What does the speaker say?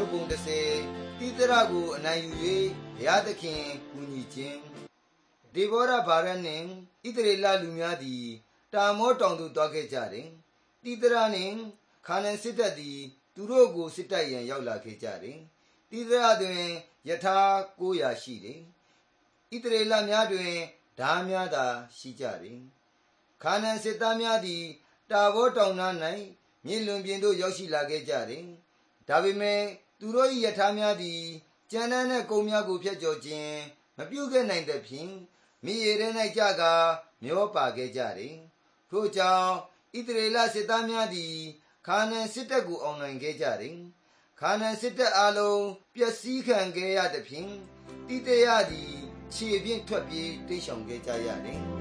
ပုံ30တိတရကိုအနိုင်ယူ၍ဘုရားသခင်ကူညီခြင်းဒေဘောရဗာရနှင့်ဣသရေလလူများသည်တာမောတောင်သို့သွားခဲ့ကြတယ်တိတရနှင့်ခါနန်စစ်တပ်သည်သူတို့ကိုစစ်တိုက်ရန်ရောက်လာခဲ့ကြတယ်တိတရတွင်ယထာ900ရှိတယ်ဣသရေလများတွင်ဓာများသာရှိကြတယ်ခါနန်စစ်သားများသည်တာဘောတောင်နား၌မြစ်လွန်ပြင်သို့ရောက်ရှိလာခဲ့ကြတယ်ဒါပေမဲ့သူတို့၏ယထာများသည်ကြမ်းတမ်းတဲ့ကုန်းများကိုဖျက်ကျော်ခြင်းမပြုခဲ့နိုင်သဖြင့်မြစ်ရေထဲ၌ကျကာမျောပါခဲ့ကြတယ်ထို့ကြောင့်ဣသရေလစစ်သားများသည်ခါနန်စစ်တပ်ကိုအောင်နိုင်ခဲ့ကြတယ်ခါနန်စစ်တပ်အလုံးပျက်စီးခံခဲ့ရသဖြင့်တိတရသည်ခြေဖြင့်ထွက်ပြေးတိမ်းရှောင်ခဲ့ကြရတယ်